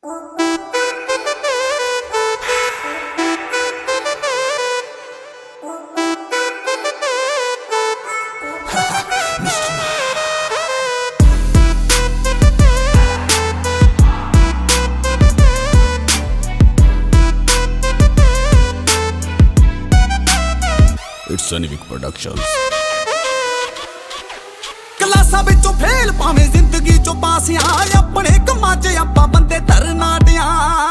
It's Sunnywick Productions। ਕਲਾਸਾਂ ਵਿੱਚੋਂ fail ਭਾਵੇਂ ਜ਼ਿੰਦਗੀ ਚੋਂ ਪਾਸਿਆਂ ਆਪਣੇ ਕੰਮਾਂ 'ਚ ਆਪਾਂ ਬੰਦੇ ਧਰਨਾਟਿਆਂ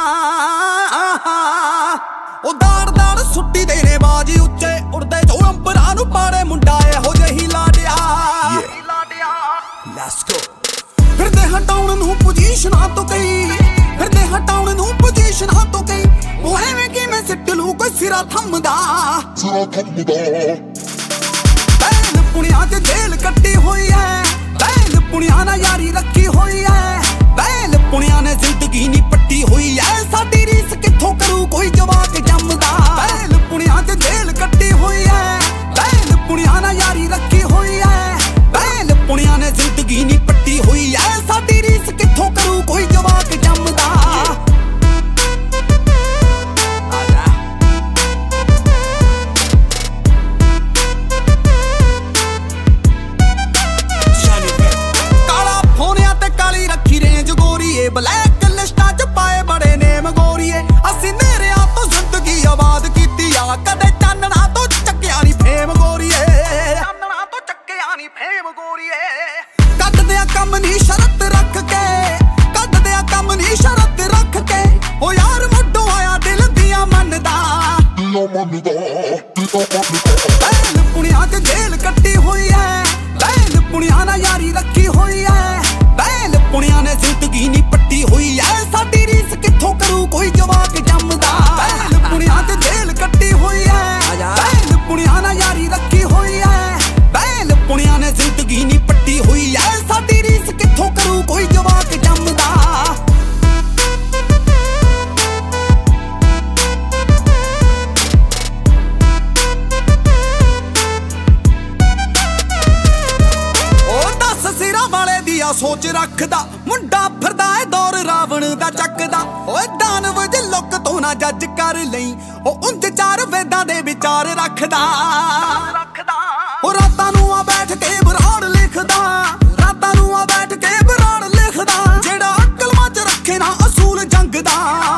ਉਹ ਦਾੜ ਸੁੱਟੀ ਦੇ ਨੇ ਬਾਜੀ ਉੱਚੇ ਉੜਦੇ ਜੋ ਅੰਬਰਾਂ ਨੂੰ ਪਾੜੇ ਮੁੰਡਾ ਇਹੋ ਜਿਹੀ ਲਾਡਿਆ ਲੈਟਸ ਗੋ ਫਿਰਦੇ ਹਟਾਉਣ ਨੂੰ ਪੋਜੀਸ਼ਨਾਂ ਤੋਂ ਕਈ ਫਿਰਦੇ ਹਟਾਉਣ ਨੂੰ ਪੋਜੀਸ਼ਨਾਂ ਤੋਂ ਕਈ ਉਹ ਐਵੇਂ ਕਿਵੇਂ ਸਿੱਟ ਲੂ ਕੋਈ ਸਿਰਾ ਥੰਮਦਾ ਬੈਲ ਪੁਣਿਆਂ ਤੇ ਜੇਲ ਕੱਟੀ ਹੋਈ ਐ ਬੈਲ ਪੁਣਿਆਂ ਨਾਲ ਯਾਰੀ ਰੱਖੀ ਹੋਈ ਐ ਬੈਲ ਪੁਣਿਆਂ ਨੇ ਜ਼ਿੰਦਗੀ ਨੀ ਪੱਟੀ ਹੋਈ ਐ ਸਾਡੀ ਰੀਸ ਕਿੱਥੋਂ ਕਰੂ ਕੋਈ ਜਵਾਕ ਜੰਮਦਾ ਬੈਲ ਪੁਣਿਆਂ ਤੇ ਜੇਲ ਕੱਟੀ ਹੋਈ ਐ ਬੈਲ ਪੁਣਿਆਂ ਨਾਲ ਯਾਰੀ ਰੱਖੀ ਹੋਈ ਐ ਬੈਲ ਪੁਣਿਆਂ ਨੇ ਜ਼ਿੰਦਗੀ ਨੀ ਪੱਟੀ ਹੋਈ ਐ ਸਾਡੀ ਰੀਸ ਕਿੱਥੋਂ ਕਰੂ ਕੋਈ ਜਵਾਕ ਜੰਮਦਾ ਬਲੈਕ ਲਿਸਟਾਂ 'ਚ ਪਾਏ ਬੜੇ ਨੇਮ ਗੋਰੀਏ ਅਸੀਂ ਨੇਰਿਆਂ ਤੋਂ ਜ਼ਿੰਦਗੀ ਆਬਾਦ ਕੀਤੀ ਆ ਕਦੇ ਚਾਨਣਾ ਤੋਂ ਚੱਕਿਆ ਨੀ ਫੇਮ ਗੋਰੀਏ ਚਾਨਣਾ ਤੋਂ ਚੱਕਿਆ ਨੀ ਫੇਮ ਗੋਰੀਏ ਕੱਢਦੇ ਆ ਕੰਮ ਨੀ ਸ਼ਰਤ ਰੱਖ ਕੇ ਕੱਢਦੇ ਆ ਕੰਮ ਨੀ ਸ਼ਰਤ ਰੱਖ ਕੇ ਓ ਯਾਰ ਮੁੱਢੋਂ ਆਇਆ ਦਿਲ ਦੀਆਂ ਮੰਨਦਾ ਬੈਲ ਪੁਣਿਆਂ ਤੇ ਜੇਲ ਕੱਟੀ ਹੋਈ ਐ ਬੈਲ ਪੁਣਿਆਂ ਨਾਲ ਯਾਰੀ ਰੱਖੀ ਹੋਈ ਐ ਬੈਲ ਪੁਣਿਆਂ ਨੇ ਜ਼ਿੰਦਗੀ ਨੀ ਪੱਟੀ ਹੋਈ ਐ ਸਾਡੀ ਰੀਸ ਕਿੱਥੋਂ ਕਰੂ ਕੋਈ ਜਵਾਕ ਜੰਮਦਾ ਬੈਲ ਪੁਣਿਆਂ ਤੇ ਜੇਲ ਕੱਟੀ ਹੋਈ ਐ ਬੈਲ ਪੁਣਿਆਂ ਨਾਲ ਯਾਰੀ ਰੱਖੀ ਹੋਈ ਐ ਬੈਲ ਪੁਣਿਆਂ ਨੇ ਜ਼ਿੰਦਗੀ ਨੀ ਪੱਟੀ ਹੋਈ ਐ ਸਾਡੀ ਰੀਸ ਕਿੱਥੋਂ ਕਰੂ ਕੋਈ ਜਵਾਕ ਜੰਮਦਾ ਸੋਚ ਰੱਖਦਾ ਮੁੰਡਾ ਫਿਰਦਾ ਏ ਦੌਰ ਰਾਵਣ ਦਾ ਚੱਕਦਾ ਓਏ ਦਾਨਵ ਜੇ ਲੁੱਕ ਤੋਂ ਨਾ ਜੱਜ ਕਰ ਲਈ ਉਹ ਉਂਝ ਚਾਰ ਵੇਦਾਂ ਦੇ ਵਿਚਾਰ ਰੱਖਦਾ ਉਹ ਰਾਤਾਂ ਨੂੰ ਆ ਬੈਠ ਕੇ ਬਰਾੜ ਲਿਖਦਾ ਰਾਤਾਂ ਨੂੰ ਆ ਬੈਠ ਕੇ ਬਰਾੜ ਲਿਖਦਾ ਜਿਹੜਾ ਅਕਲ ਚ ਰੱਖੇ ਨਾ ਅਸੂਲ ਜੰਗ ਦਾ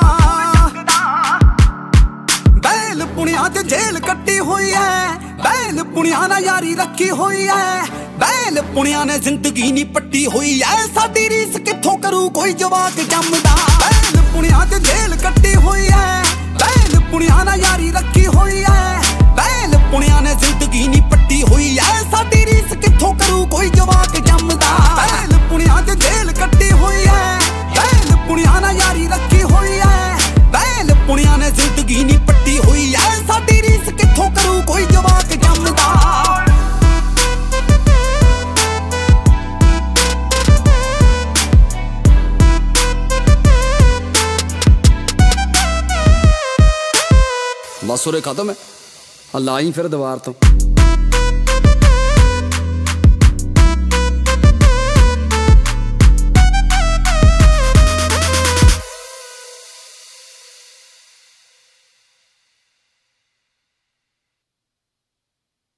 ਬੈਲ ਪੁਣਿਆਂ ਤੇ ਜੇਲ ਕੱਟੀ ਹੋਈ ਐ ਬੈਲ ਪੁਣਿਆਂ ਨਾਲ ਯਾਰੀ ਰੱਖੀ ਹੋਈ ਐ ਬੈਲ ਪੁਣਿਆਂ ਨੇ ਜ਼ਿੰਦਗੀ ਨੀ ਪੱਟੀ ਹੋਈ ਐ ਸਾਡੀ ਰੀਸ ਕਿੱਥੋਂ ਕਰੂ ਕੋਈ ਜਵਾਕ ਜੰਮਦਾ ਬੈਲ ਪੁਣਿਆਂ ਤੇ ਜੇਲ ਕੱਟੀ ਹੋਈ ਐ ਬੈਲ ਪੁਣਿਆਂ ਨਾਲ ਯਾਰੀ ਰੱਖੀ ਹੋਈ ਐ ਬੈਲ ਪੁਣਿਆਂ ਨੇ ਜ਼ਿੰਦਗੀ ਨੀ ਪੱਟੀ ਹੋਈ ਐ ਸਾਡੀ ਰੀਸ ਕਿੱਥੋਂ ਕਰੂ ਕੋਈ ਜਵਾਕ ਜੰਮਦਾ ਬੈਲ ਪੁਣਿਆਂ ਤੇ ਜੇਲ ਕੱਟੀ ਹੋਈ ਐ ਬੈਲ ਪੁਣਿਆਂ ਨਾਲ ਯਾਰੀ ਰੱਖੀ ਹੋਈ ਐ ਬੈਲ ਪੁਣਿਆਂ ਨੇ ਜ਼ਿੰਦਗੀ ਨੀ ਪੱਟੀ ਹੋਈ ਐ ਸਾਡੀ ਰੀਸ ਕਿੱਥੋਂ ਕਰੂ ਕੋਈ ਜਵਾਕ ਜੰਮਦਾ ਬਸ ਉਰੇ ਖਤਮ ਹੈ। ਲਾ ਹੀ ਫਿਰ ਦੀਵਾਰ ਤੋਂ।